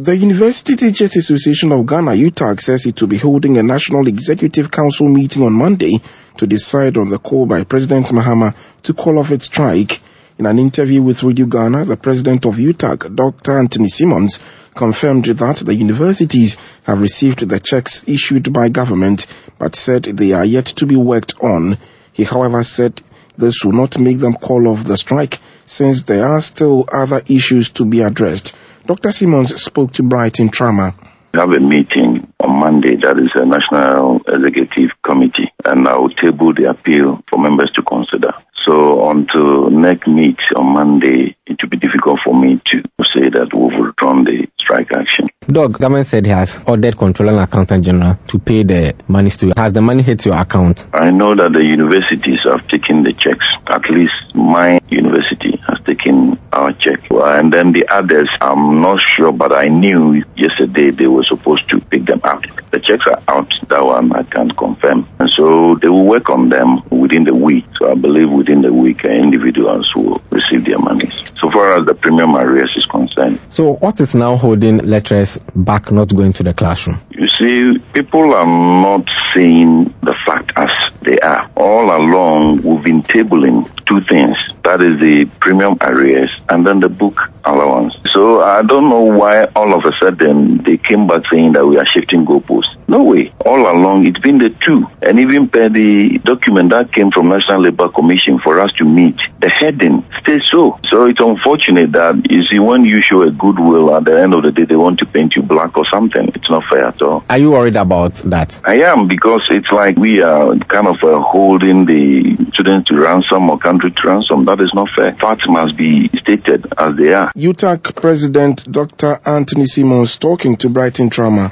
The University Teachers Association of Ghana, UTAG, says it will be holding a National Executive Council meeting on Monday to decide on the call by President Mahama to call off its strike. In an interview with Radio Ghana, the president of UTAG, Dr. Anthony Simmons, confirmed that the universities have received the checks issued by government, but said they are yet to be worked on. He, however, said this will not make them call off the strike, since there are still other issues to be addressed. Dr. Simmons spoke to Brighton Trauma. We have a meeting on Monday, that is a National Executive Committee, and I will table the appeal for members to consider. So until next meet on Monday, it will be difficult for me to say that we've withdrawn the strike action. Doug, government said he has ordered Controller and Accountant General to pay the money to you. Has the money hit your account? I know that the universities have taken the checks. At least my university has taken our check. And then the others, I'm not sure, but I knew yesterday they were supposed to pick them out. The checks are out, that one I can confirm. And so they will work on them within the week. So I believe within the week, individuals will receive their money. So far as the premium arrears is concerned. So what is now holding lecturers back not going to the classroom? You see, people are not seeing the fact as they are. All along, we've been tabling two things. That is the premium arrears and then the book allowance. So I don't know why all of a sudden they came back saying that we are shifting goalposts. No way. All along, it's been the two. And even per the document that came from National Labour Commission for us to meet, the heading stays so. So it's unfortunate that, you see, when you show a goodwill, at the end of the day, they want to paint you black or something. It's not fair at all. Are you worried about that? I am, because it's like we are kind of holding the students to ransom or country to ransom. That is not fair. Facts must be stated as they are. UTAG President Dr. Anthony Simmons talking to Brighton Trauma.